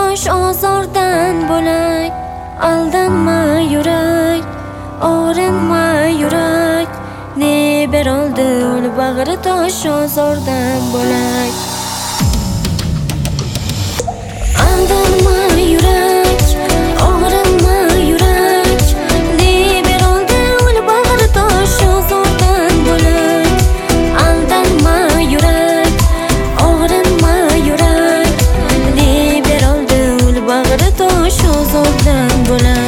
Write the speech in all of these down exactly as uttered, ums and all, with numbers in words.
tosh ozordan bo'lak. Aldanma yurak, og'rinma yurak, ne beroldi ul bag'ri tosh ozordan bo'lak. Aldanma yurak, og'rinma yurak, ne beroldi ul bag'ri tosh ozordan bo'lak. Aldanma yurak, og'rinma yurak, ne beroldi ul bag'ri tosh ozordan bo'lak.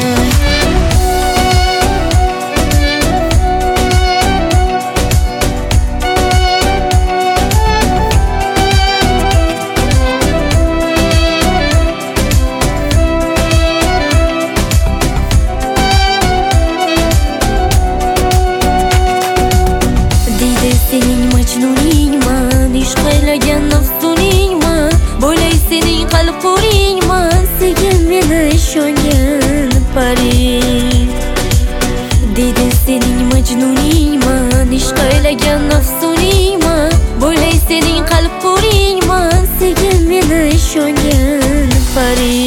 Sening majnuningman, ishq aylagan nafsuningman, bo'lay sening qalb qo'ringman, sekin meni ishongan pari. Dedi sening majnuningman, ishq aylagan nafsuningman, bo'lay sening qalb qo'ringman, sekin meni ishongan pari.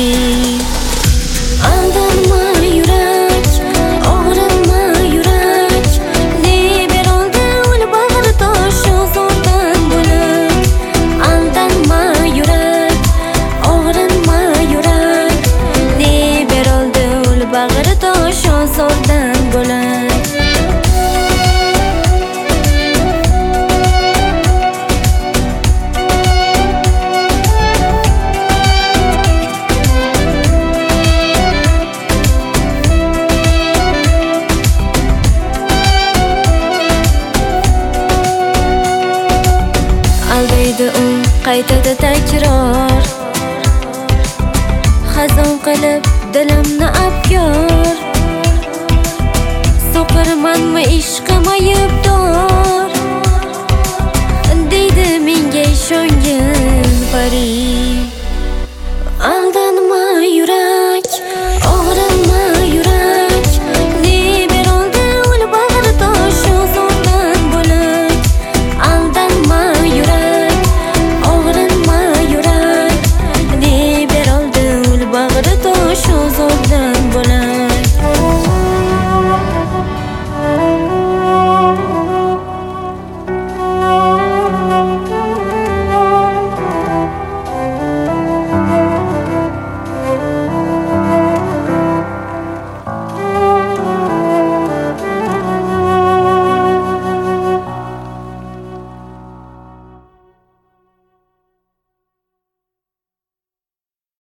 Aldanma yurak, og'rinma yurak, ne beroldi ul bag'ri tosh ozordan bo'lak. Aldanma yurak, og'rinma yurak, ne beroldi ul bag'ri tosh ozordan bo'lak. Aldaydi u, qaytadi takror, xazon qilib dilimni abyor. So'qirmanmi ishqim aybdor, deydi menga ishongan pari.